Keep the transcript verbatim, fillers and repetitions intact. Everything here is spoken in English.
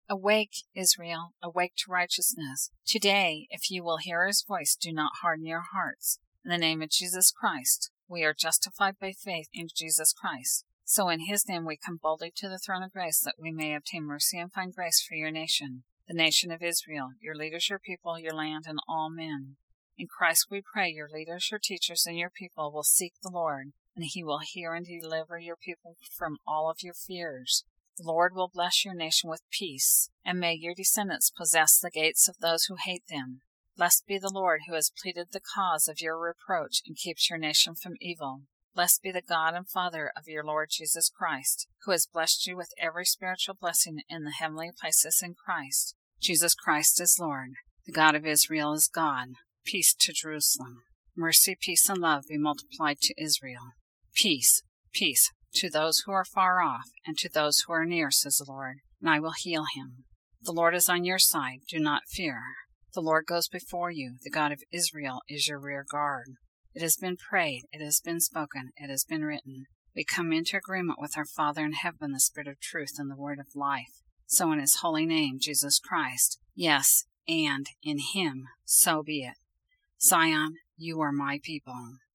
Awake, Israel, awake to righteousness. Today, if you will hear his voice, do not harden your hearts. In the name of Jesus Christ, we are justified by faith in Jesus Christ. So in his name we come boldly to the throne of grace, that we may obtain mercy and find grace for your nation, the nation of Israel, your leaders, your people, your land, and all men. In Christ we pray, your leaders, your teachers, and your people will seek the Lord, and he will hear and deliver your people from all of your fears. The Lord will bless your nation with peace, and may your descendants possess the gates of those who hate them. Blessed be the Lord, who has pleaded the cause of your reproach and keeps your nation from evil. Blessed be the God and Father of your Lord Jesus Christ, who has blessed you with every spiritual blessing in the heavenly places in Christ. Jesus Christ is Lord. The God of Israel is God. Peace to Jerusalem. Mercy, peace, and love be multiplied to Israel. Peace, peace, to those who are far off, and to those who are near, says the Lord, and I will heal him. The Lord is on your side, do not fear. The Lord goes before you, the God of Israel is your rear guard. It has been prayed, it has been spoken, it has been written. We come into agreement with our Father in heaven, the Spirit of truth and the Word of life. So in his holy name, Jesus Christ, yes, and in him, so be it. Zion, you are my people.